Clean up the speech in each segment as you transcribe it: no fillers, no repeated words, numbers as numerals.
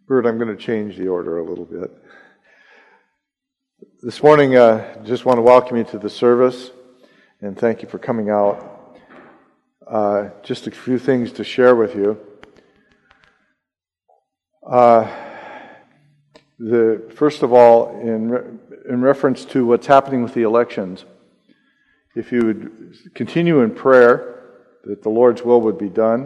Bert, I'm going to change the order a little bit. This morning, just want to welcome you to the service and thank you for coming out. Just a few things to share with you. First of all, in reference to what's happening with the elections, if you would continue in prayer that the Lord's will would be done.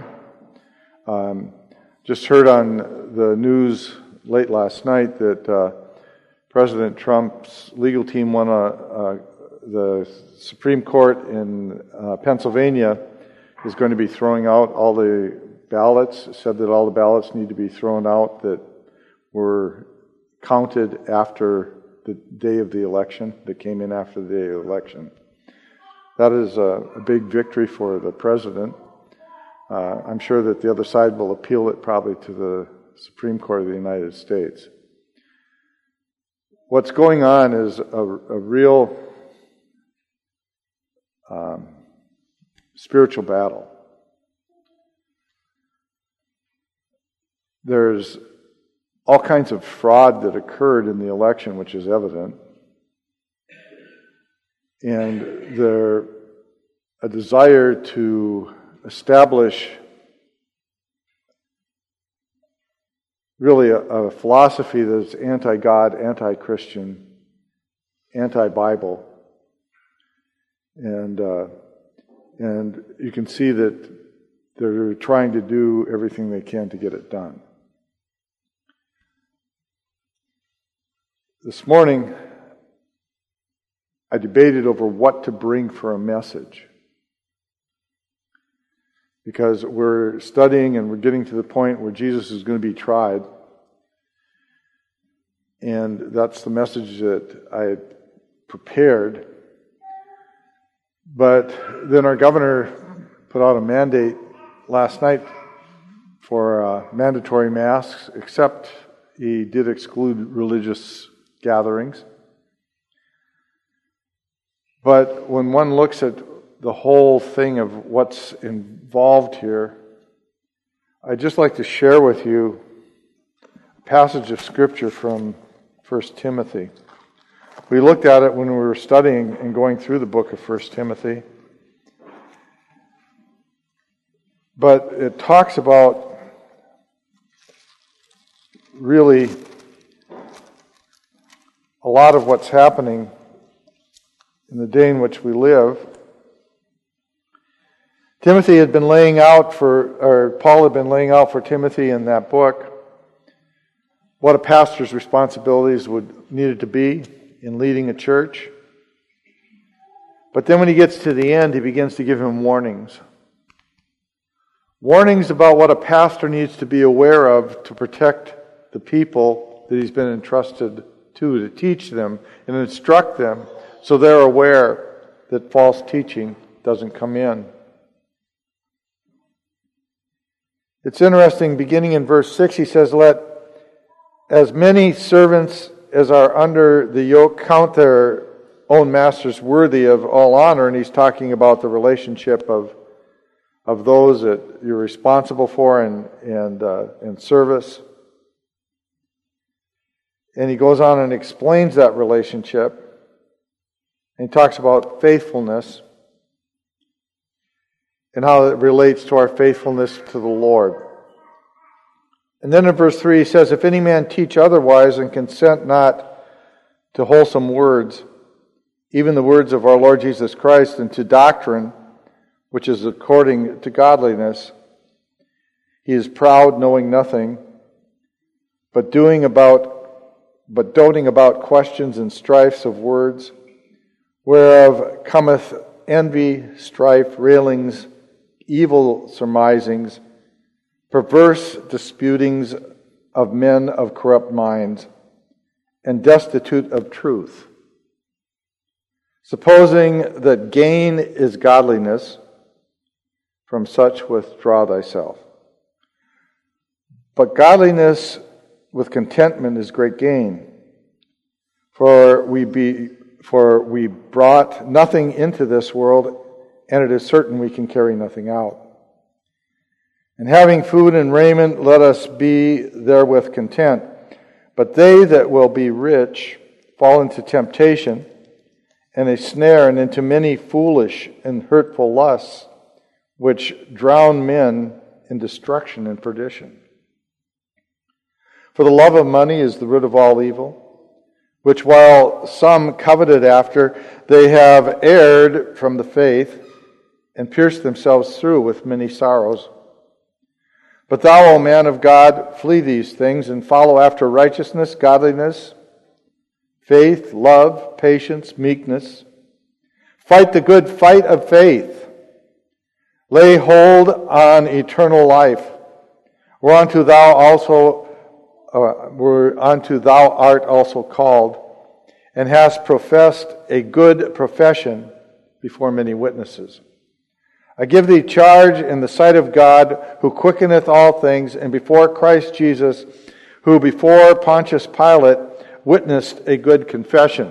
Just heard on the news late last night that President Trump's legal team won the Supreme Court in Pennsylvania is going to be throwing out all the ballots. It said that all the ballots need to be thrown out that were counted after the day of the election, that came in after the day of the election. That is a big victory for the president. I'm sure that the other side will appeal it probably to the Supreme Court of the United States. What's going on is a real spiritual battle. There's all kinds of fraud that occurred in the election, which is evident. And there's a desire to establish really a philosophy that's anti-God, anti-Christian, anti-Bible. And you can see that they're trying to do everything they can to get it done. This morning, I debated over what to bring for a message. Because we're studying and we're getting to the point where Jesus is going to be tried. And that's the message that I had prepared. But then our governor put out a mandate last night for mandatory masks, except he did exclude religious gatherings. But when one looks at the whole thing of what's involved here, I'd just like to share with you a passage of Scripture from 1 Timothy. We looked at it when we were studying and going through the book of 1 Timothy. But it talks about really a lot of what's happening in the day in which we live. Paul had been laying out for Timothy in that book what a pastor's responsibilities needed to be in leading a church. But then when he gets to the end, he begins to give him warnings. Warnings about what a pastor needs to be aware of to protect the people that he's been entrusted to teach them and instruct them so they're aware that false teaching doesn't come in. It's interesting, beginning in verse 6, he says, "Let as many servants as are under the yoke count their own masters worthy of all honor." And he's talking about the relationship of those that you're responsible for and service. And he goes on and explains that relationship. And he talks about faithfulness and how it relates to our faithfulness to the Lord. And then in verse 3 he says, "If any man teach otherwise and consent not to wholesome words, even the words of our Lord Jesus Christ, and to doctrine, which is according to godliness, he is proud, knowing nothing, but doting about questions and strifes of words, whereof cometh envy, strife, railings, evil surmisings, perverse disputings of men of corrupt minds, and destitute of truth, supposing that gain is godliness, from such withdraw thyself. But godliness with contentment is great gain. For we brought nothing into this world, and it is certain we can carry nothing out. And having food and raiment, let us be therewith content. But they that will be rich fall into temptation and a snare, and into many foolish and hurtful lusts, which drown men in destruction and perdition. For the love of money is the root of all evil, which while some coveted after, they have erred from the faith and pierced themselves through with many sorrows. But thou, O man of God, flee these things and follow after righteousness, godliness, faith, love, patience, meekness. Fight the good fight of faith. Lay hold on eternal life, whereunto thou art also called, and hast professed a good profession before many witnesses. I give thee charge in the sight of God, who quickeneth all things, and before Christ Jesus, who before Pontius Pilate witnessed a good confession,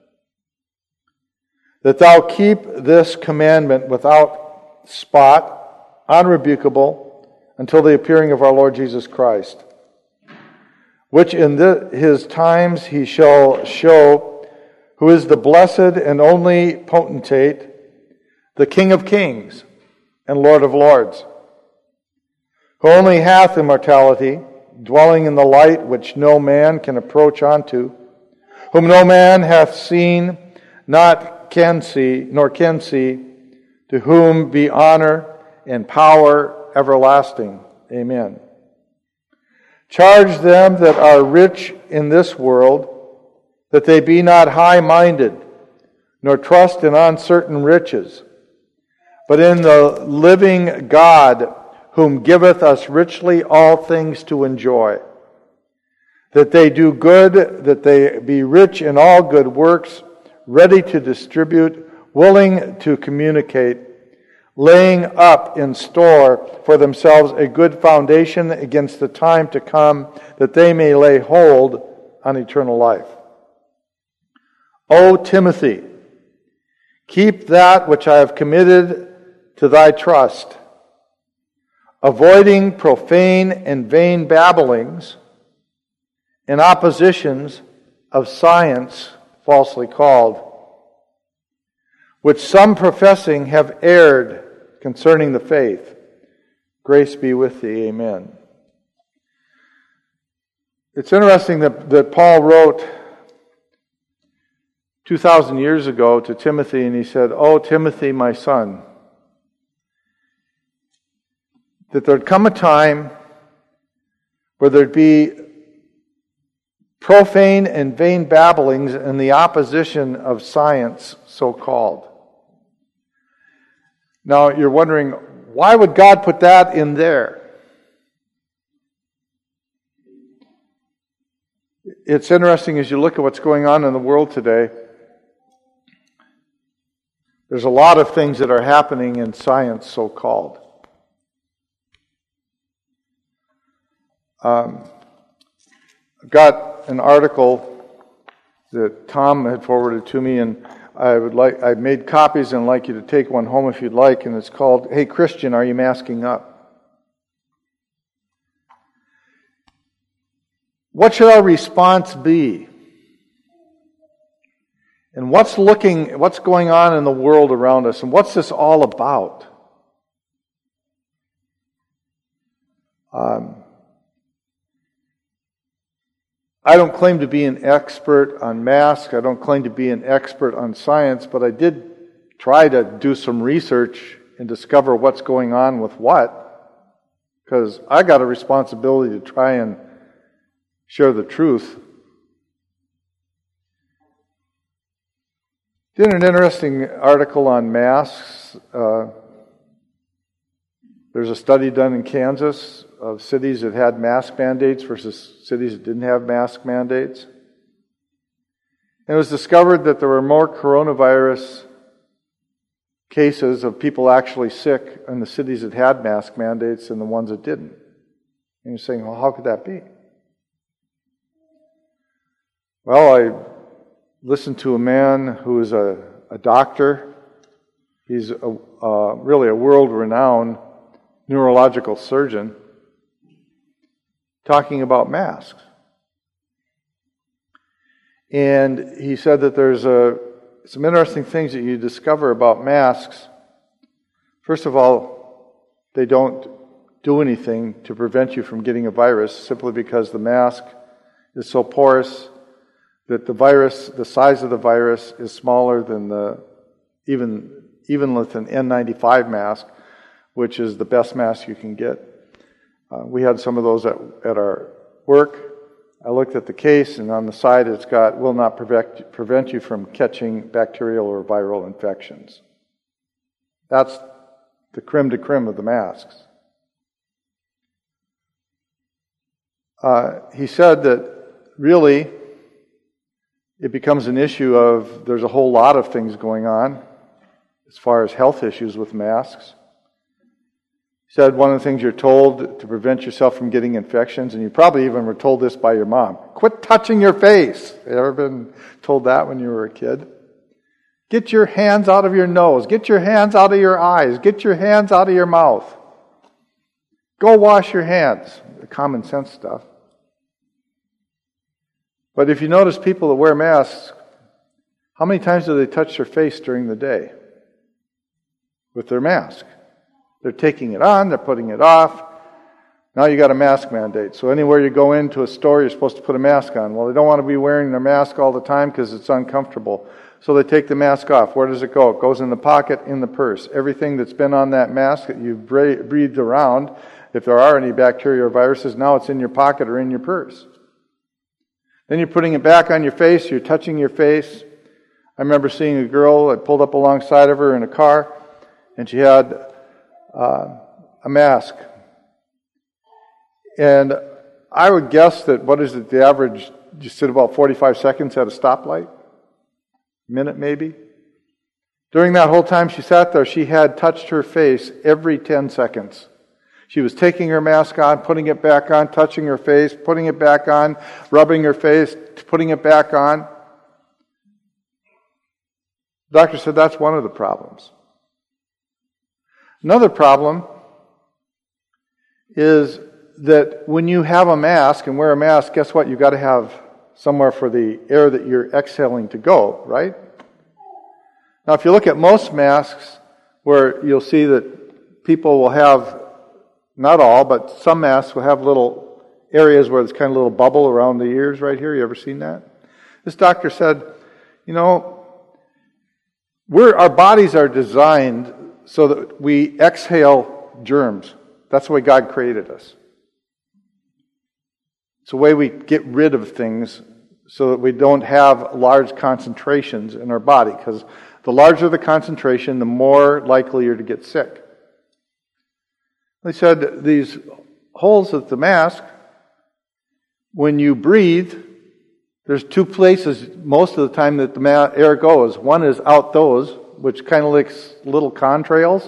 that thou keep this commandment without spot, unrebukable, until the appearing of our Lord Jesus Christ, which in his times he shall show, who is the blessed and only potentate, the King of kings and Lord of lords, who only hath immortality, dwelling in the light which no man can approach unto, whom no man hath seen, nor can see, to whom be honor and power everlasting. Amen. Charge them that are rich in this world, that they be not high-minded, nor trust in uncertain riches, but in the living God, whom giveth us richly all things to enjoy. That they do good, that they be rich in all good works, ready to distribute, willing to communicate, laying up in store for themselves a good foundation against the time to come, that they may lay hold on eternal life. O Timothy, keep that which I have committed to thy trust, avoiding profane and vain babblings and oppositions of science falsely called, which some professing have erred concerning the faith. Grace be with thee. Amen. It's interesting that Paul wrote 2,000 years ago to Timothy, and he said, "O Timothy, my son," that there'd come a time where there'd be profane and vain babblings in the opposition of science, so-called. Now, you're wondering, why would God put that in there? It's interesting as you look at what's going on in the world today. There's a lot of things that are happening in science, so-called. I've got an article that Tom had forwarded to me, and I made copies and I'd like you to take one home if you'd like, and it's called, "Hey Christian, Are You Masking Up?" What should our response be? And what's going on in the world around us, and what's this all about? I don't claim to be an expert on masks. I don't claim to be an expert on science, but I did try to do some research and discover what's going on with what, because I got a responsibility to try and share the truth. Did an interesting article on masks. There's a study done in Kansas of cities that had mask mandates versus cities that didn't have mask mandates. And it was discovered that there were more coronavirus cases of people actually sick in the cities that had mask mandates than the ones that didn't. And you're saying, well, how could that be? Well, I listened to a man who is a doctor. He's really a world-renowned neurological surgeon, talking about masks. And he said that there's some interesting things that you discover about masks. First of all, they don't do anything to prevent you from getting a virus simply because the mask is so porous that the size of the virus is smaller than even with an N95 mask, which is the best mask you can get. We had some of those at our work. I looked at the case, and on the side it's got, will not prevent you from catching bacterial or viral infections. That's the creme de creme of the masks. He said that really it becomes an issue of there's a whole lot of things going on as far as health issues with masks. He said one of the things you're told to prevent yourself from getting infections, and you probably even were told this by your mom, quit touching your face. You ever been told that when you were a kid? Get your hands out of your nose. Get your hands out of your eyes. Get your hands out of your mouth. Go wash your hands. The common sense stuff. But if you notice people that wear masks, how many times do they touch their face during the day with their mask? They're taking it on, they're putting it off. Now you got a mask mandate. So anywhere you go into a store, you're supposed to put a mask on. Well, they don't want to be wearing their mask all the time because it's uncomfortable. So they take the mask off. Where does it go? It goes in the pocket, in the purse. Everything that's been on that mask that you've breathed around, if there are any bacteria or viruses, now it's in your pocket or in your purse. Then you're putting it back on your face, you're touching your face. I remember seeing a girl, I pulled up alongside of her in a car, and she had a mask. And I would guess that, what is it, the average, you sit about 45 seconds at a stoplight? A minute maybe? During that whole time she sat there, she had touched her face every 10 seconds. She was taking her mask on, putting it back on, touching her face, putting it back on, rubbing her face, putting it back on. The doctor said that's one of the problems. Another problem is that when you have a mask and wear a mask, guess what? You've got to have somewhere for the air that you're exhaling to go, right? Now, if you look at most masks, where you'll see that people will have, not all, but some masks will have little areas where there's kind of a little bubble around the ears right here. You ever seen that? This doctor said, you know, our bodies are designed so that we exhale germs. That's the way God created us. It's the way we get rid of things so that we don't have large concentrations in our body, because the larger the concentration, the more likely you're to get sick. They said these holes at the mask, when you breathe, there's two places most of the time that the air goes. One is out those, which kind of looks little contrails.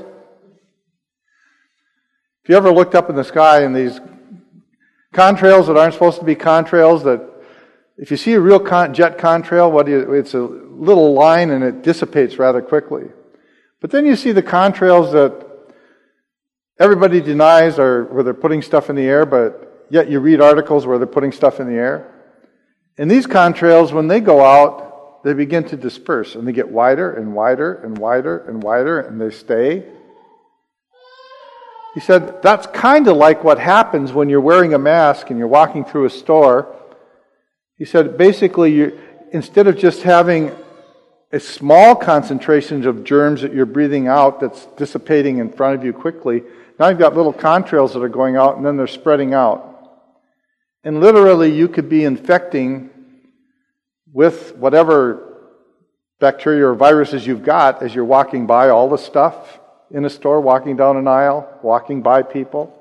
If you ever looked up in the sky and these contrails that aren't supposed to be contrails, that if you see a real jet contrail, it's a little line and it dissipates rather quickly. But then you see the contrails that everybody denies are where they're putting stuff in the air, but yet you read articles where they're putting stuff in the air. And these contrails, when they go out, they begin to disperse, and they get wider and wider and wider and wider, and they stay. He said, that's kind of like what happens when you're wearing a mask and you're walking through a store. He said, basically, instead of just having a small concentration of germs that you're breathing out that's dissipating in front of you quickly, now you've got little contrails that are going out, and then they're spreading out. And literally, you could be infecting with whatever bacteria or viruses you've got as you're walking by all the stuff in a store, walking down an aisle, walking by people.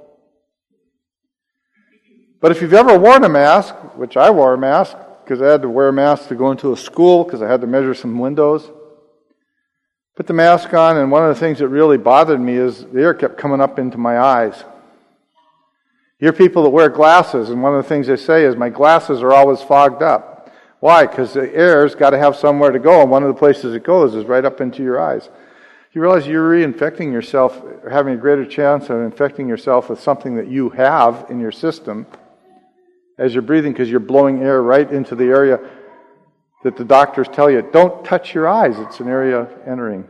But if you've ever worn a mask, which I wore a mask because I had to wear a mask to go into a school because I had to measure some windows, put the mask on, and one of the things that really bothered me is the air kept coming up into my eyes. You hear people that wear glasses, and one of the things they say is, my glasses are always fogged up. Why? Because the air's got to have somewhere to go, and one of the places it goes is right up into your eyes. You realize you're reinfecting yourself, or having a greater chance of infecting yourself with something that you have in your system as you're breathing, because you're blowing air right into the area that the doctors tell you, don't touch your eyes, it's an area entering.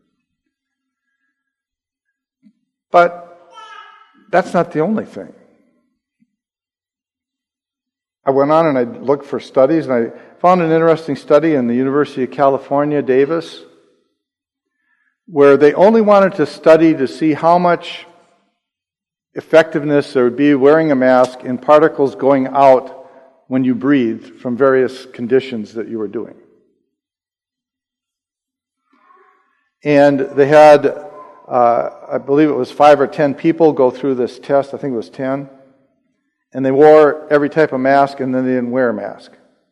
But that's not the only thing. I went on and I looked for studies, and I found an interesting study in the University of California, Davis, where they only wanted to study to see how much effectiveness there would be wearing a mask in particles going out when you breathed from various conditions that you were doing. And they had, I believe it was 5 or 10 people go through this test. I think it was 10. And they wore every type of mask, and then they didn't wear a mask.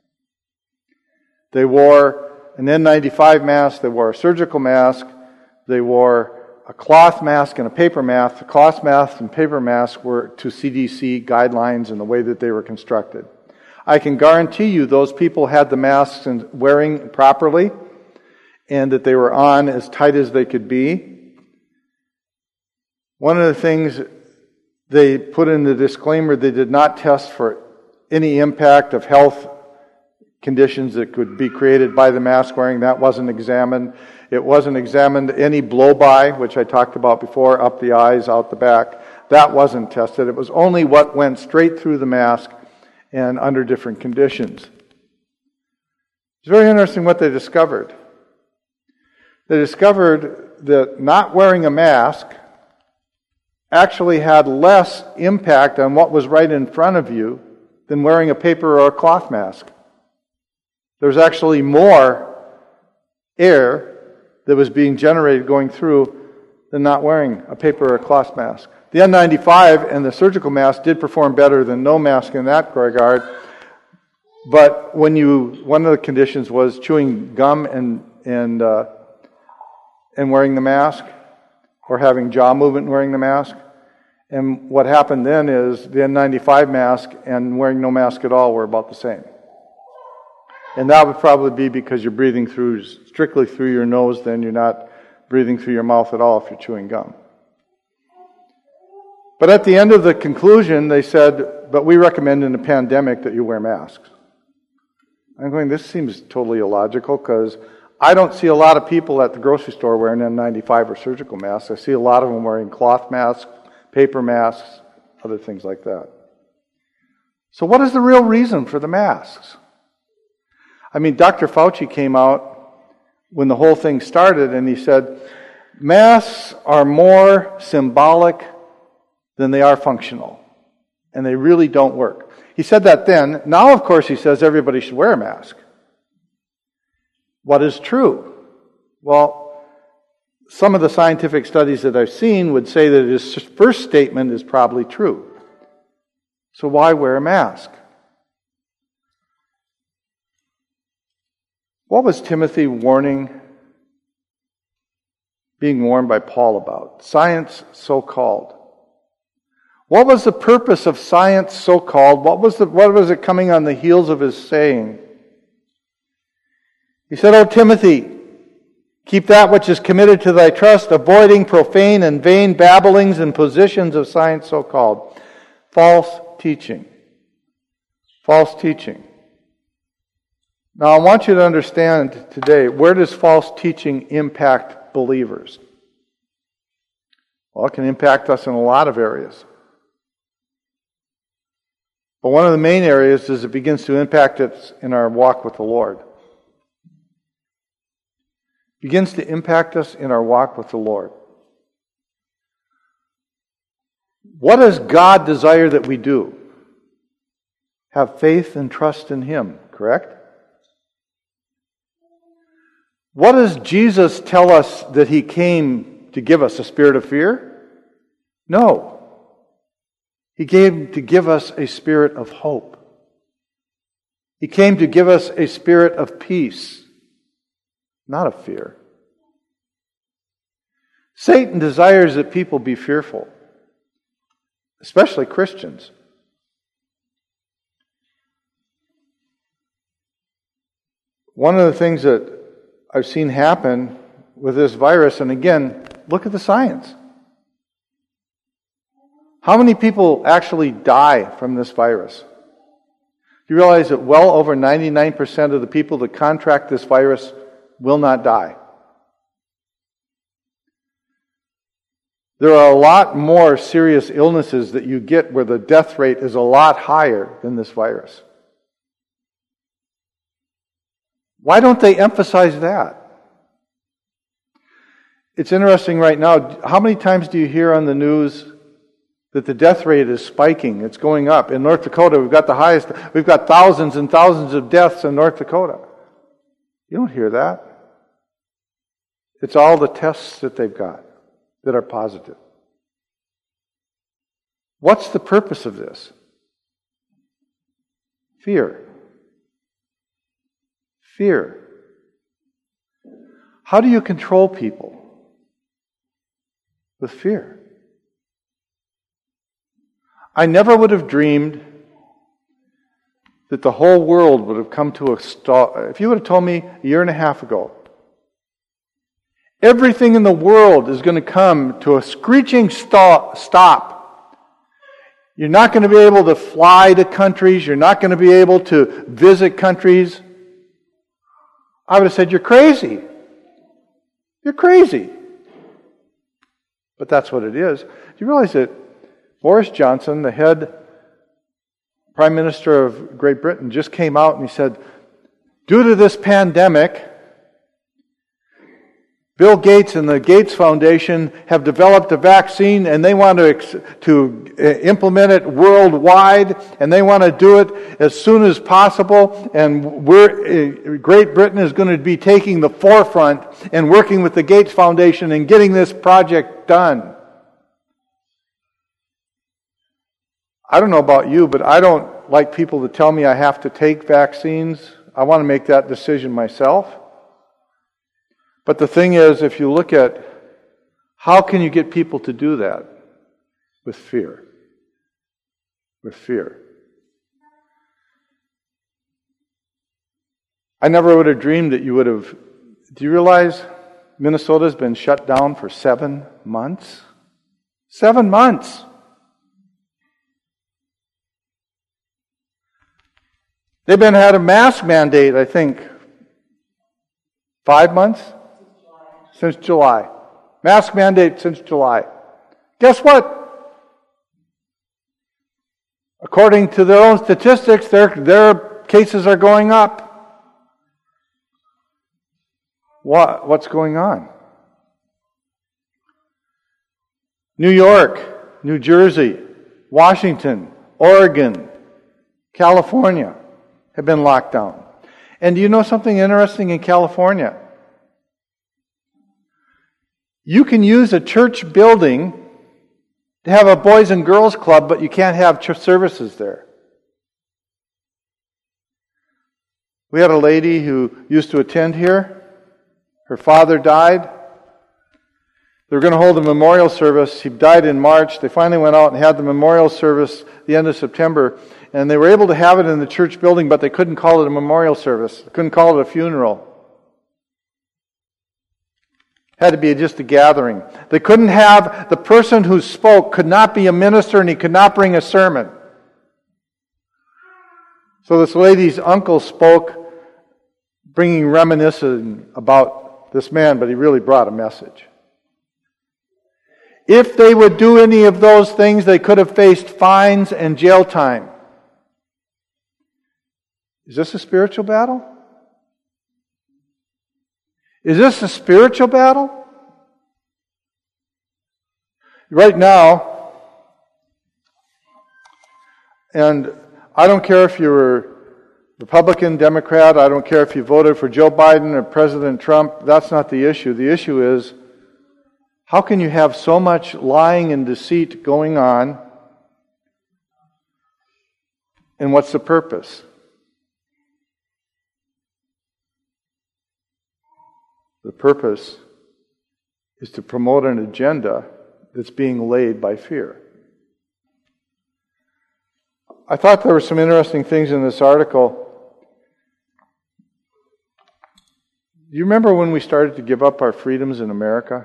They wore an N95 mask, they wore a surgical mask, they wore a cloth mask and a paper mask. The cloth mask and paper mask were to CDC guidelines in the way that they were constructed. I can guarantee you those people had the masks wearing properly, and that they were on as tight as they could be. One of the things they put in the disclaimer, they did not test for any impact of health conditions that could be created by the mask wearing. That wasn't examined. It wasn't examined any blow-by, which I talked about before, up the eyes, out the back. That wasn't tested. It was only what went straight through the mask and under different conditions. It's very interesting what they discovered. They discovered that not wearing a mask actually had less impact on what was right in front of you than wearing a paper or a cloth mask. There's actually more air that was being generated going through than not wearing a paper or a cloth mask. The N95 and the surgical mask did perform better than no mask in that regard, but one of the conditions was chewing gum and wearing the mask, or having jaw movement and wearing the mask. And what happened then is the N95 mask and wearing no mask at all were about the same. And that would probably be because you're breathing strictly through your nose, then you're not breathing through your mouth at all if you're chewing gum. But at the end of the conclusion, they said, but we recommend in a pandemic that you wear masks. I'm going, this seems totally illogical, because I don't see a lot of people at the grocery store wearing N95 or surgical masks. I see a lot of them wearing cloth masks, paper masks, other things like that. So what is the real reason for the masks? I mean, Dr. Fauci came out when the whole thing started, and he said, masks are more symbolic than they are functional, and they really don't work. He said that then. Now, of course, he says everybody should wear a mask. What is true? Well, some of the scientific studies that I've seen would say that his first statement is probably true. So why wear a mask? What was Timothy being warned by Paul about? Science so-called. What was the purpose of science so-called? What was it coming on the heels of his saying? He said, O Timothy, keep that which is committed to thy trust, avoiding profane and vain babblings and positions of science so-called. False teaching. False teaching. Now I want you to understand today, where does false teaching impact believers? Well, it can impact us in a lot of areas. But one of the main areas is it begins to impact us in our walk with the Lord. It begins to impact us in our walk with the Lord. What does God desire that we do? Have faith and trust in Him, correct? What does Jesus tell us that He came to give us? A spirit of fear? No. He came to give us a spirit of hope. He came to give us a spirit of peace, not of fear. Satan desires that people be fearful, especially Christians. One of the things that I've seen happen with this virus, and again, look at the science. How many people actually die from this virus? You realize that well over 99% of the people that contract this virus will not die. There are a lot more serious illnesses that you get where the death rate is a lot higher than this virus. Why don't they emphasize that? It's interesting right now, how many times do you hear on the news that the death rate is spiking? It's going up. In North Dakota, we've got thousands and thousands of deaths in North Dakota. You don't hear that. It's all the tests that they've got that are positive. What's the purpose of this? Fear. Fear. How do you control people? With fear. I never would have dreamed that the whole world would have come to a stop. If you would have told me a year and a half ago, everything in the world is going to come to a screeching stop. You're not going to be able to fly to countries. You're not going to be able to visit countries. I would have said, you're crazy. You're crazy. But that's what it is. Do you realize that Boris Johnson, the head Prime Minister of Great Britain, just came out and he said, due to this pandemic, Bill Gates and the Gates Foundation have developed a vaccine and they want to implement it worldwide, and they want to do it as soon as possible, and Great Britain is going to be taking the forefront and working with the Gates Foundation and getting this project done. I don't know about you, but I don't like people to tell me I have to take vaccines. I want to make that decision myself. But the thing is, if you look at how can you get people to do that? With fear. With fear. I never would have dreamed that you would have... Do you realize Minnesota's been shut down for 7 months? 7 months! They've had a mask mandate, I think, 5 months? Since July. Mask mandate since July. Guess what? According to their own statistics, their cases are going up. What's going on? New York, New Jersey, Washington, Oregon, California have been locked down. And do you know something interesting in California? You can use a church building to have a boys and girls club, but you can't have church services there. We had a lady who used to attend here. Her father died. They were going to hold a memorial service. He died in March. They finally went out and had the memorial service the end of September. And they were able to have it in the church building, but they couldn't call it a memorial service. They couldn't call it a funeral. Had to be just a gathering. They couldn't have, the person who spoke could not be a minister, and he could not bring a sermon. So this lady's uncle spoke, bringing reminiscing about this man, but he really brought a message. If they would do any of those things, they could have faced fines and jail time. Is this a spiritual battle? Is this a spiritual battle? Right now, and I don't care if you're Republican, Democrat, I don't care if you voted for Joe Biden or President Trump, that's not the issue. The issue is, how can you have so much lying and deceit going on, and what's the purpose? The purpose is to promote an agenda that's being laid by fear. I thought there were some interesting things in this article. Do you remember when we started to give up our freedoms in America?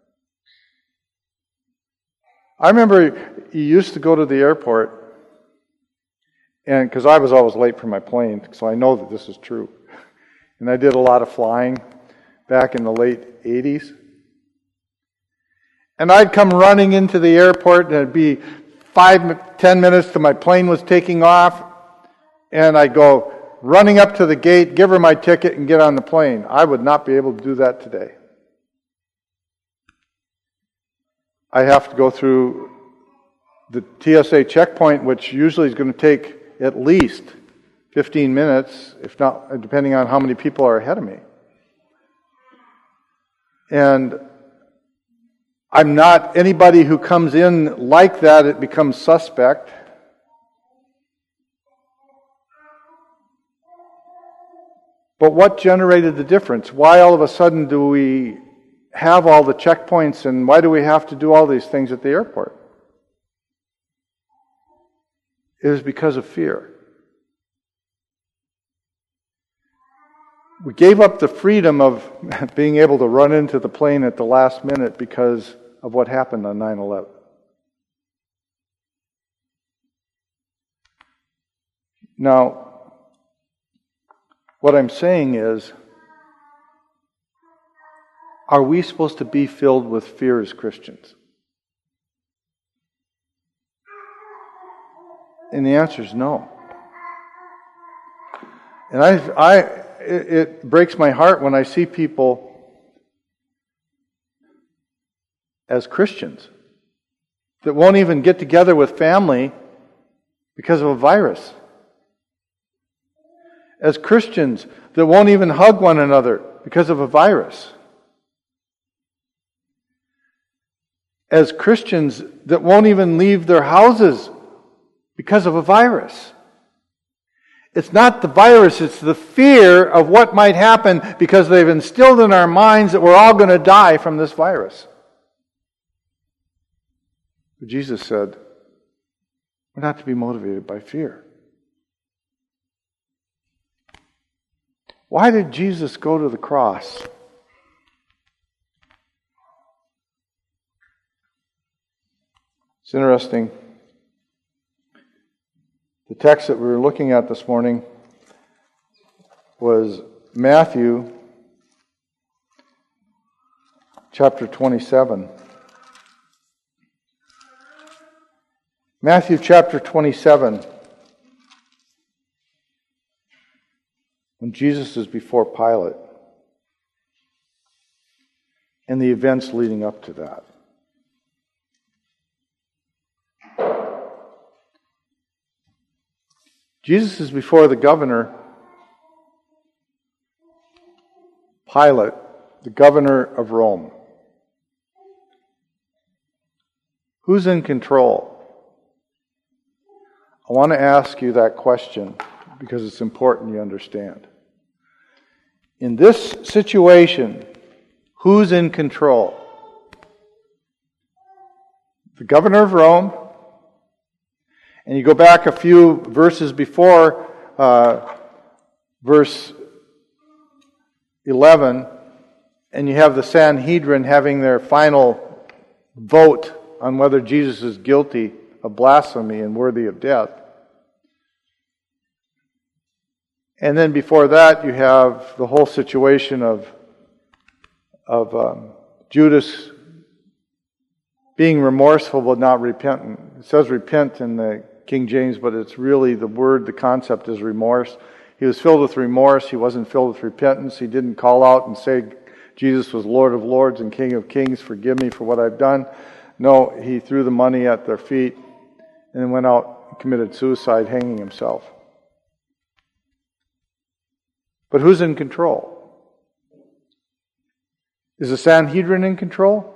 I remember you used to go to the airport, and because I was always late for my plane, so I know that this is true. And I did a lot of flying back in the late 80s. And I'd come running into the airport, and it'd be 5-10 minutes till my plane was taking off, and I'd go running up to the gate, give her my ticket, and get on the plane. I would not be able to do that today. I have to go through the TSA checkpoint, which usually is going to take at least 15 minutes, if not, depending on how many people are ahead of me. And I'm not anybody who comes in like that, it becomes suspect. But what generated the difference? Why all of a sudden do we have all the checkpoints, and why do we have to do all these things at the airport? It was because of fear. We gave up the freedom of being able to run into the plane at the last minute because of what happened on 9/11. Now, what I'm saying is, are we supposed to be filled with fear as Christians? And the answer is no. And it breaks my heart when I see people as Christians that won't even get together with family because of a virus. As Christians that won't even hug one another because of a virus. As Christians that won't even leave their houses because of a virus. It's not the virus, it's the fear of what might happen because they've instilled in our minds that we're all going to die from this virus. But Jesus said, we're not to be motivated by fear. Why did Jesus go to the cross? It's interesting. The text that we were looking at this morning was Matthew chapter 27. Matthew chapter 27. When Jesus is before Pilate. And the events leading up to that. Jesus is before the governor, Pilate, the governor of Rome. Who's in control? I want to ask you that question because it's important you understand. In this situation, who's in control? The governor of Rome. And you go back a few verses before, verse 11, and you have the Sanhedrin having their final vote on whether Jesus is guilty of blasphemy and worthy of death. And then before that, you have the whole situation of Judas being remorseful but not repentant. It says repent in the King James, but it's really the word, the concept is remorse. He was filled with remorse. He wasn't filled with repentance. He didn't call out and say, Jesus was Lord of Lords and King of Kings. Forgive me for what I've done. No, he threw the money at their feet and then went out and committed suicide, hanging himself. But who's in control? Is the Sanhedrin in control?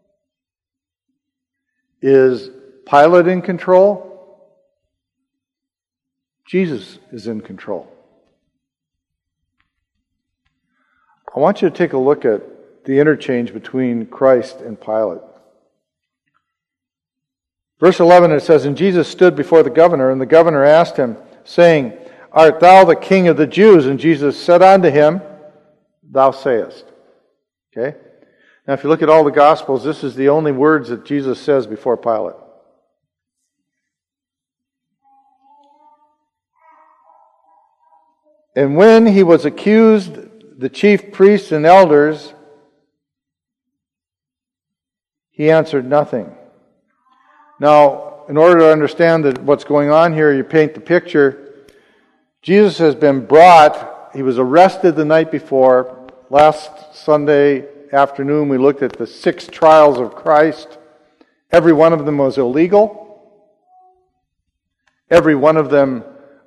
Is Pilate in control? Jesus is in control. I want you to take a look at the interchange between Christ and Pilate. Verse 11, it says, And Jesus stood before the governor, and the governor asked him, saying, Art thou the king of the Jews? And Jesus said unto him, thou sayest. Okay? Now, if you look at all the Gospels, this is the only words that Jesus says before Pilate. And when he was accused, the chief priests and elders, he answered nothing. Now, in order to understand what's going on here, you paint the picture. Jesus has been brought. He was arrested the night before. Last Sunday afternoon, we looked at the 6 trials of Christ. Every one of them was illegal. Every one of them,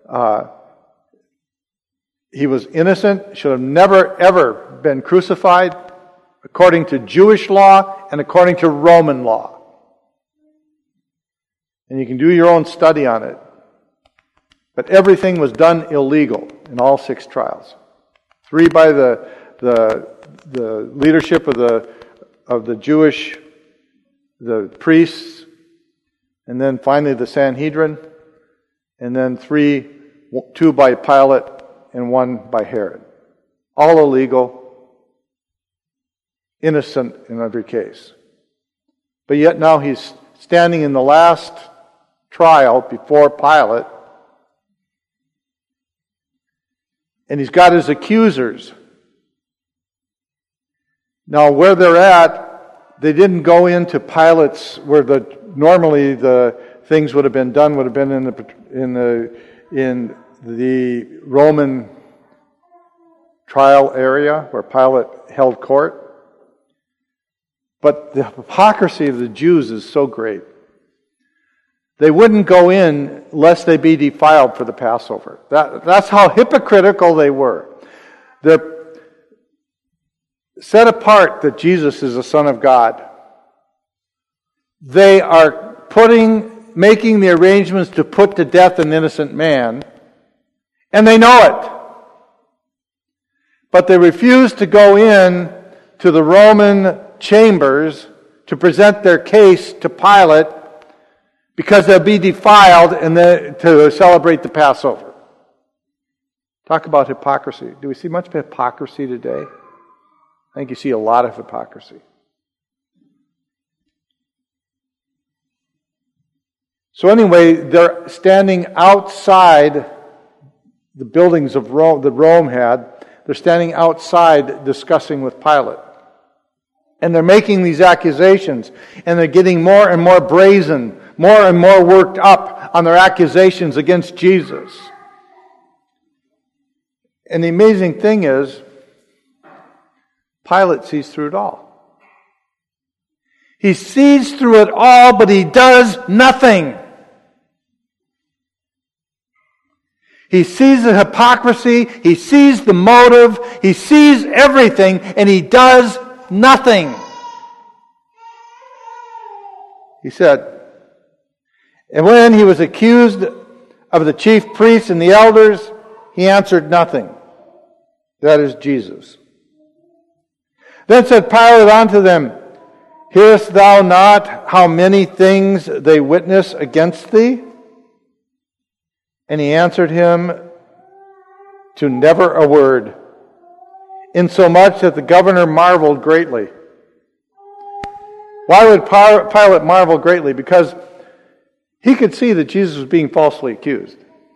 he was innocent, should have never, ever been crucified, according to Jewish law and according to Roman law. And you can do your own study on it. But everything was done illegal in all 6 trials. 3 by the leadership of the Jewish, the priests, and then finally the Sanhedrin, and then 2 by Pilate and 1 by Herod. All illegal, innocent in every case. But yet now he's standing in the last trial before Pilate, and he's got his accusers. Now, where they're at, they didn't go into Pilate's, where normally the things would have been done, would have been in the Roman trial area where Pilate held court. But the hypocrisy of the Jews is so great. They wouldn't go in lest they be defiled for the Passover. That's how hypocritical they were. They're set apart that Jesus is the Son of God. They are making the arrangements to put to death an innocent man, and they know it. But they refuse to go in to the Roman chambers to present their case to Pilate because they'll be defiled and to celebrate the Passover. Talk about hypocrisy. Do we see much hypocrisy today? I think you see a lot of hypocrisy. So anyway, they're standing outside the buildings of Rome that Rome had. They're standing outside discussing with Pilate. And they're making these accusations, and they're getting more and more brazen, more and more worked up on their accusations against Jesus. And the amazing thing is, Pilate sees through it all. He sees through it all, but he does nothing. He sees the hypocrisy, he sees the motive, he sees everything, and he does nothing. He said, and when he was accused of the chief priests and the elders, he answered nothing. That is Jesus. Then said Pilate unto them, hearest thou not how many things they witness against thee? And he answered him to never a word, insomuch that the governor marveled greatly. Why would Pilate marvel greatly? Because he could see that Jesus was being falsely accused.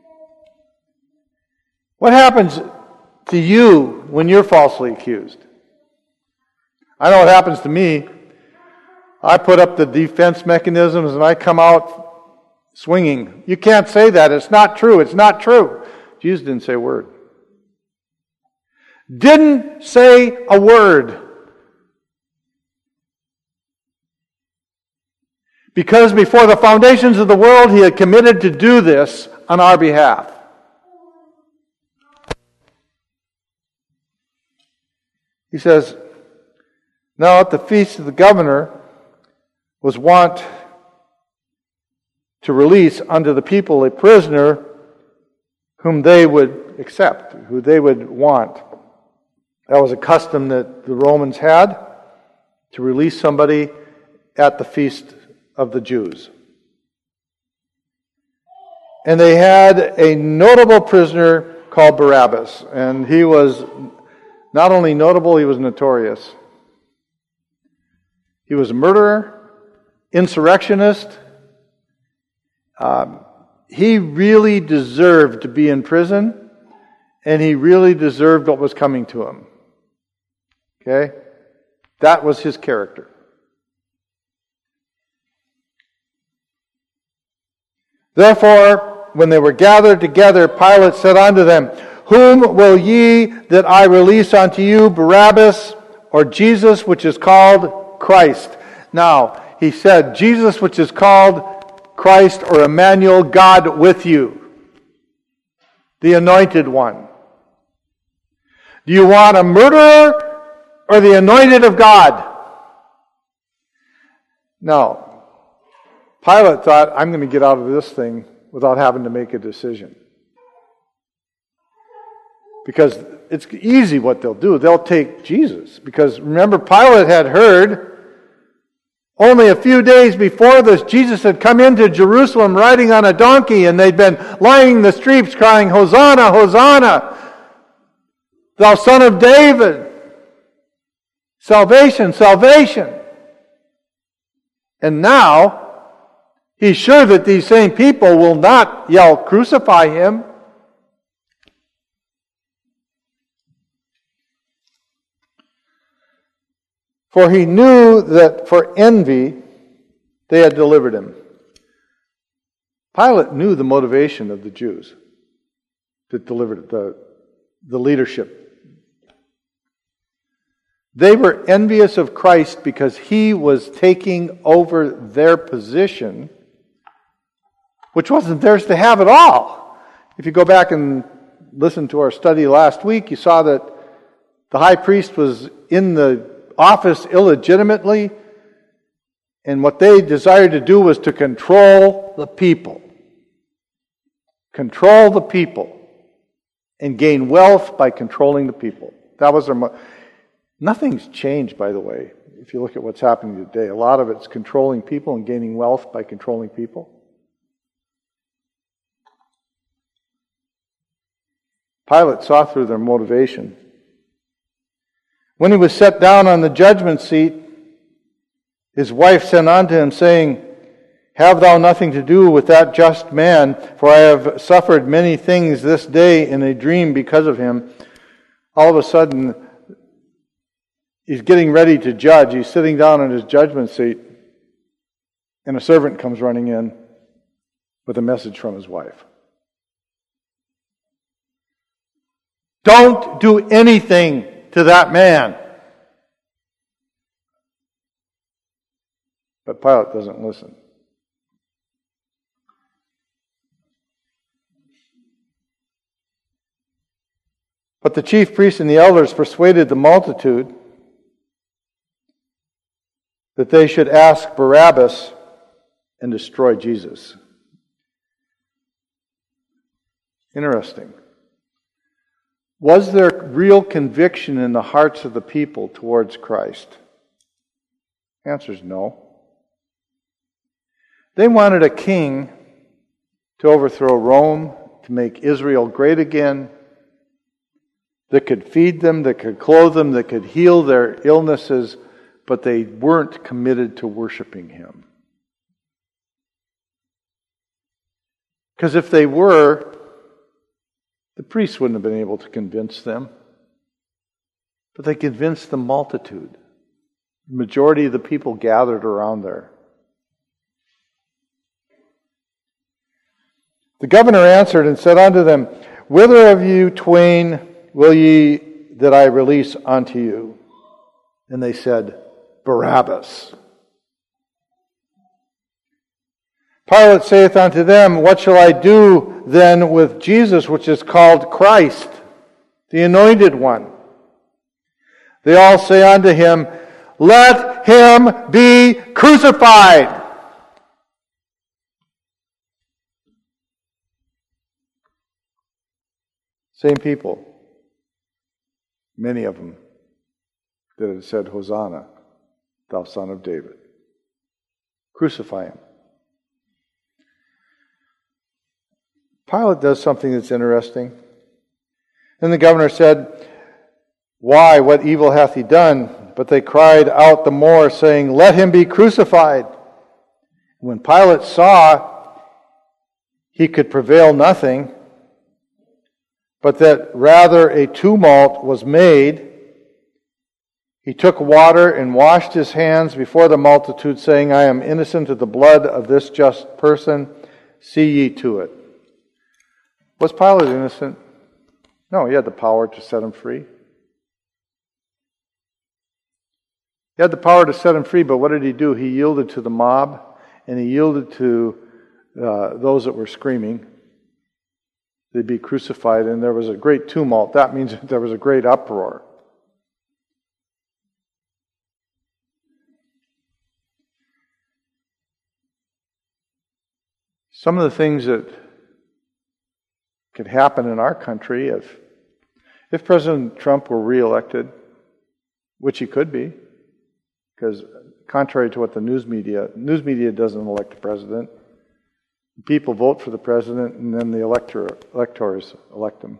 What happens to you when you're falsely accused? I know what happens to me. I put up the defense mechanisms and I come out swinging. You can't say that. It's not true. It's not true. Jesus didn't say a word. Didn't say a word. Because before the foundations of the world, he had committed to do this on our behalf. He says, now at the feast of the governor was wont to release unto the people a prisoner whom they would accept, who they would want. That was a custom that the Romans had, to release somebody at the feast of the Jews. And they had a notable prisoner called Barabbas, and he was Not only notable, he was notorious. He was a murderer, insurrectionist. He really deserved to be in prison, and he really deserved what was coming to him. Okay? That was his character. Therefore, when they were gathered together, Pilate said unto them, Whom will ye that I release unto you, Barabbas, or Jesus, which is called Christ? Now, he said, Jesus, which is called Christ, or Emmanuel, God with you, the anointed one. Do you want a murderer or the anointed of God? No. Pilate thought, I'm going to get out of this thing without having to make a decision. Because it's easy what they'll do. They'll take Jesus. Because remember, Pilate had heard only a few days before this, Jesus had come into Jerusalem riding on a donkey, and they'd been lining the streets crying, Hosanna, Hosanna, thou son of David. Salvation, salvation. And now, he's sure that these same people will not yell, crucify him. For he knew that for envy they had delivered him. Pilate knew the motivation of the Jews that delivered the leadership. They were envious of Christ because he was taking over their position, which wasn't theirs to have at all. If you go back and listen to our study last week, you saw that the high priest was in the office illegitimately, and what they desired to do was to control the people. Control the people and gain wealth by controlling the people. That was their Nothing's changed, by the way, if you look at what's happening today. A lot of it's controlling people and gaining wealth by controlling people. Pilate saw through their motivation. When he was set down on the judgment seat, his wife sent unto him, saying, Have thou nothing to do with that just man, for I have suffered many things this day in a dream because of him. All of a sudden, he's getting ready to judge. He's sitting down on his judgment seat, and a servant comes running in with a message from his wife. Don't do anything to that man. But Pilate doesn't listen. But the chief priests and the elders persuaded the multitude that they should ask Barabbas and destroy Jesus. Interesting. Was there real conviction in the hearts of the people towards Christ? The answer is no. They wanted a king to overthrow Rome, to make Israel great again, that could feed them, that could clothe them, that could heal their illnesses, but they weren't committed to worshiping him. Because if they were, the priests wouldn't have been able to convince them. But they convinced the multitude. The majority of the people gathered around there. The governor answered and said unto them, Whither of you twain will ye that I release unto you? And they said, Barabbas. Pilate saith unto them, What shall I do then with Jesus, which is called Christ, the anointed one? They all say unto him, Let him be crucified. Same people, many of them, that had said, Hosanna, thou son of David. Crucify him. Pilate does something that's interesting. Then the governor said, Why? What evil hath he done? But they cried out the more, saying, Let him be crucified. When Pilate saw he could prevail nothing, but that rather a tumult was made, he took water and washed his hands before the multitude, saying, I am innocent of the blood of this just person. See ye to it. Was Pilate innocent? No, he had the power to set him free. He had the power to set him free, but what did he do? He yielded to the mob, and he yielded to those that were screaming. They'd be crucified, and there was a great tumult. That means there was a great uproar. Some of the things that could happen in our country if President Trump were reelected, which he could be, because contrary to what the news media doesn't elect a president. People vote for the president, and then the electors elect him.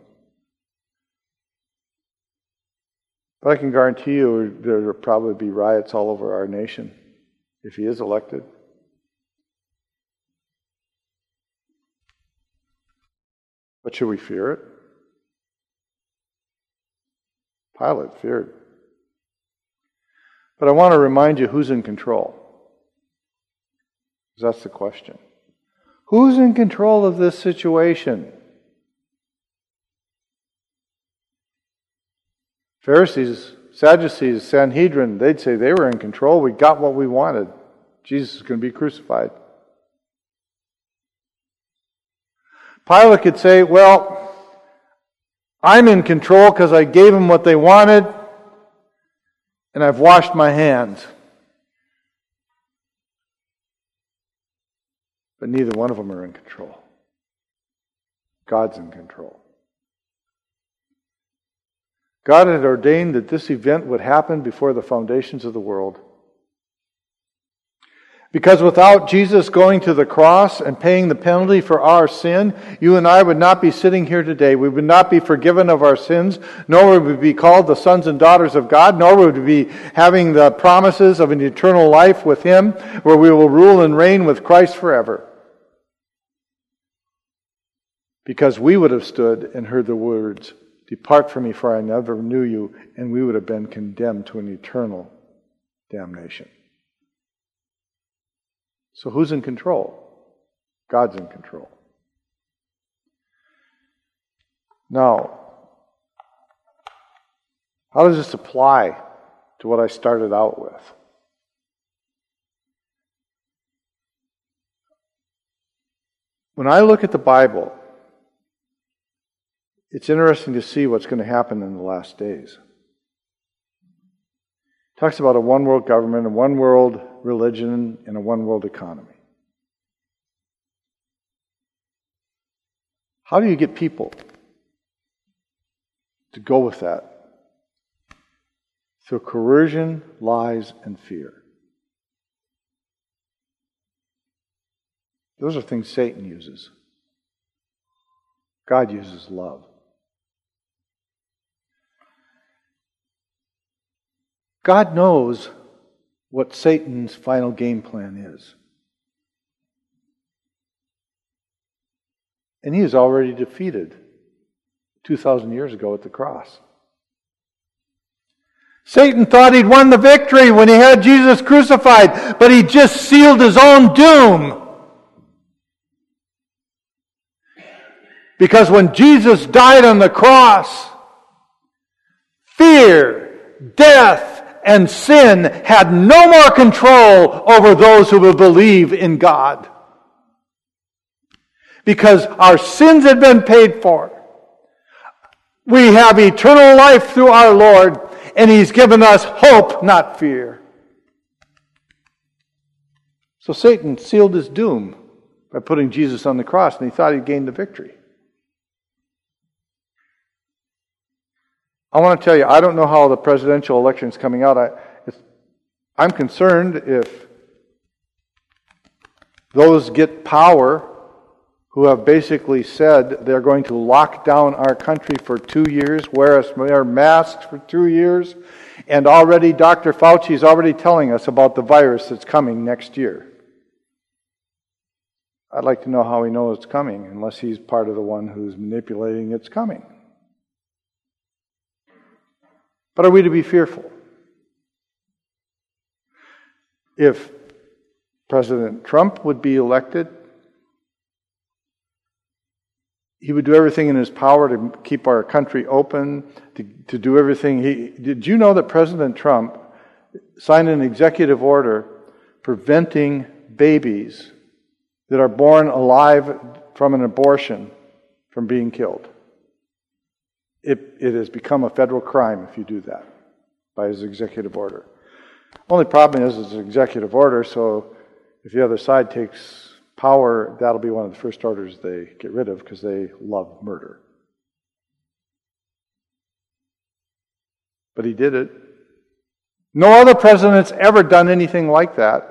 But I can guarantee you there will probably be riots all over our nation if he is elected. But should we fear it? Pilate feared. But I want to remind you who's in control. Because that's the question. Who's in control of this situation? Pharisees, Sadducees, Sanhedrin, they'd say they were in control. We got what we wanted. Jesus is going to be crucified. Pilate could say, well, I'm in control because I gave them what they wanted and I've washed my hands. But neither one of them are in control. God's in control. God had ordained that this event would happen before the foundations of the world. Because without Jesus going to the cross and paying the penalty for our sin, you and I would not be sitting here today. We would not be forgiven of our sins, nor would we be called the sons and daughters of God, nor would we be having the promises of an eternal life with Him, where we will rule and reign with Christ forever. Because we would have stood and heard the words, Depart from me, for I never knew you, and we would have been condemned to an eternal damnation. So who's in control? God's in control. Now, how does this apply to what I started out with? When I look at the Bible, it's interesting to see what's going to happen in the last days. It talks about a one-world government, a one-world religion, and a one-world economy. How do you get people to go with that? Through coercion, lies, and fear. Those are things Satan uses. God uses love. God knows what Satan's final game plan is. And he is already defeated 2,000 years ago at the cross. Satan thought he'd won the victory when he had Jesus crucified, but he just sealed his own doom. Because when Jesus died on the cross, fear, death, and sin had no more control over those who will believe in God. Because our sins had been paid for. We have eternal life through our Lord, and He's given us hope, not fear. So Satan sealed his doom by putting Jesus on the cross, and he thought he'd gained the victory. I want to tell you, I don't know how the presidential election is coming out. I'm concerned if those get power who have basically said they're going to lock down our country for 2 years, wear masks for 2 years, and already Dr. Fauci is already telling us about the virus that's coming next year. I'd like to know how he knows it's coming, unless he's part of the one who's manipulating it's coming. But are we to be fearful? If President Trump would be elected, he would do everything in his power to keep our country open, to do everything. Did you know that President Trump signed an executive order preventing babies that are born alive from an abortion from being killed? It has become a federal crime if you do that by his executive order. Only problem is it's an executive order, so if the other side takes power, that'll be one of the first orders they get rid of because they love murder. But he did it. No other president's ever done anything like that.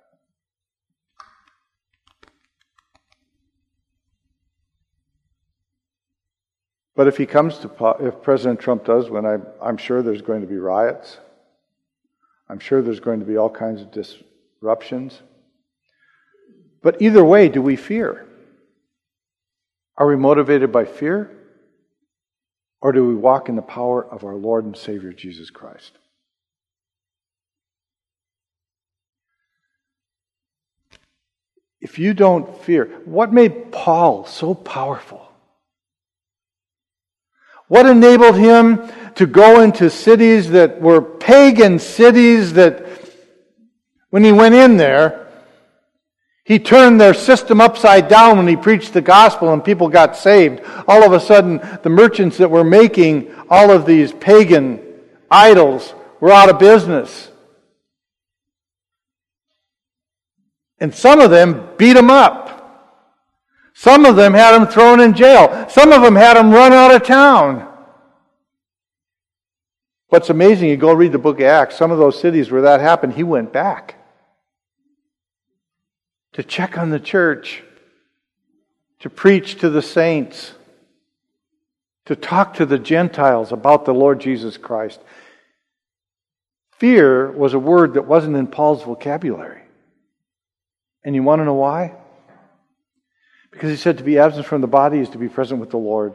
But if if President Trump does win, I'm sure there's going to be riots. I'm sure there's going to be all kinds of disruptions. But either way, do we fear? Are we motivated by fear? Or do we walk in the power of our Lord and Savior Jesus Christ? If you don't fear, what made Paul so powerful? What enabled him to go into cities that were pagan cities that when he went in there, he turned their system upside down when he preached the gospel and people got saved. All of a sudden, the merchants that were making all of these pagan idols were out of business. And some of them beat him up. Some of them had him thrown in jail. Some of them had him run out of town. What's amazing, you go read the book of Acts, some of those cities where that happened, he went back to check on the church, to preach to the saints, to talk to the Gentiles about the Lord Jesus Christ. Fear was a word that wasn't in Paul's vocabulary. And you want to know why? Because he said to be absent from the body is to be present with the Lord.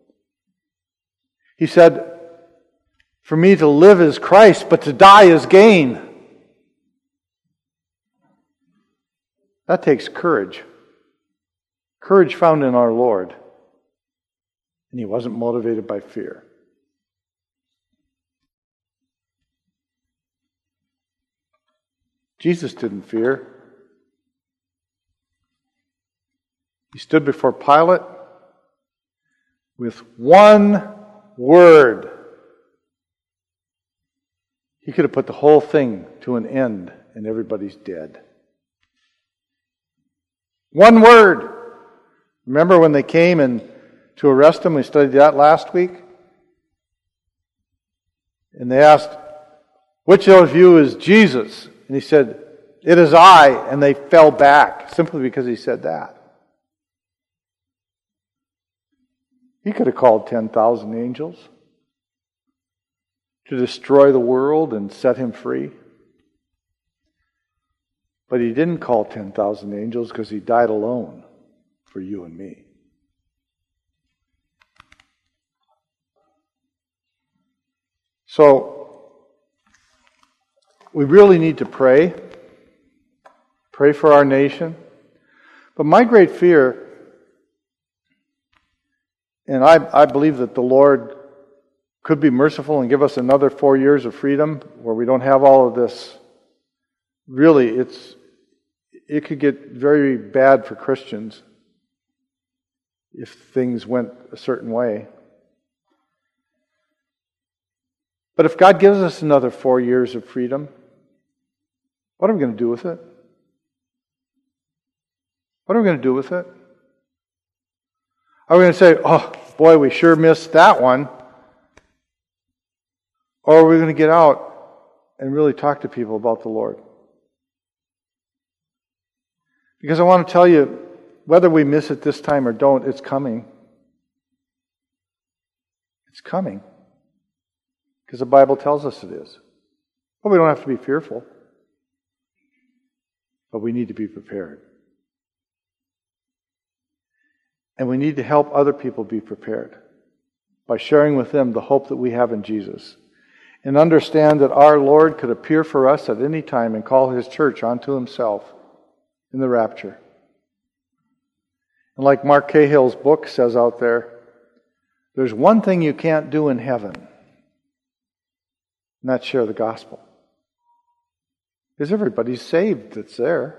He said, for me to live is Christ, but to die is gain. That takes courage. Courage found in our Lord. And he wasn't motivated by fear. Jesus didn't fear. He stood before Pilate with one word. He could have put the whole thing to an end and everybody's dead. One word. Remember when they came to arrest him? We studied that last week. And they asked, which of you is Jesus? And he said, it is I. And they fell back simply because he said that. He could have called 10,000 angels to destroy the world and set him free. But he didn't call 10,000 angels because he died alone for you and me. So, we really need to pray. Pray for our nation. But my great fear, and I believe that the Lord could be merciful and give us another 4 years of freedom where we don't have all of this. Really, it could get very bad for Christians if things went a certain way. But if God gives us another 4 years of freedom, what are we going to do with it? What are we going to do with it? Are we going to say, oh, boy, we sure missed that one? Or are we going to get out and really talk to people about the Lord? Because I want to tell you, whether we miss it this time or don't, it's coming. It's coming. Because the Bible tells us it is. But we don't have to be fearful. But we need to be prepared. And we need to help other people be prepared by sharing with them the hope that we have in Jesus. And understand that our Lord could appear for us at any time and call His church onto Himself in the rapture. And like Mark Cahill's book says out there, there's one thing you can't do in heaven, and that's share the gospel. Because everybody's saved that's there.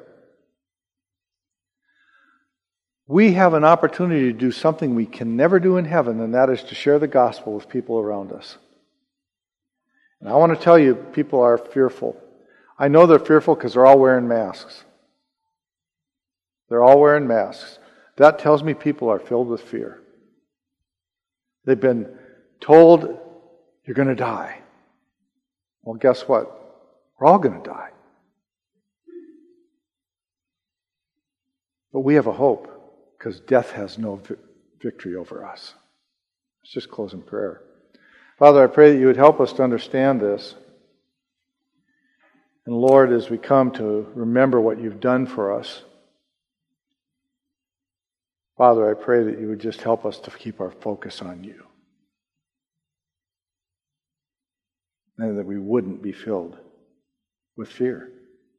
We have an opportunity to do something we can never do in heaven, and that is to share the gospel with people around us. And I want to tell you, people are fearful. I know they're fearful because they're all wearing masks. They're all wearing masks. That tells me people are filled with fear. They've been told, you're going to die. Well, guess what? We're all going to die. But we have a hope because death has no victory over us. Let's just close in prayer. Father, I pray that you would help us to understand this. And Lord, as we come to remember what you've done for us, Father, I pray that you would just help us to keep our focus on you. And that we wouldn't be filled with fear.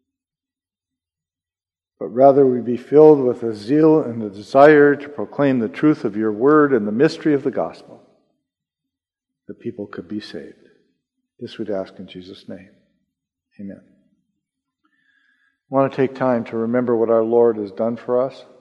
But rather we be filled with a zeal and a desire to proclaim the truth of your word and the mystery of the gospel, that people could be saved. This we'd ask in Jesus' name. Amen. I want to take time to remember what our Lord has done for us.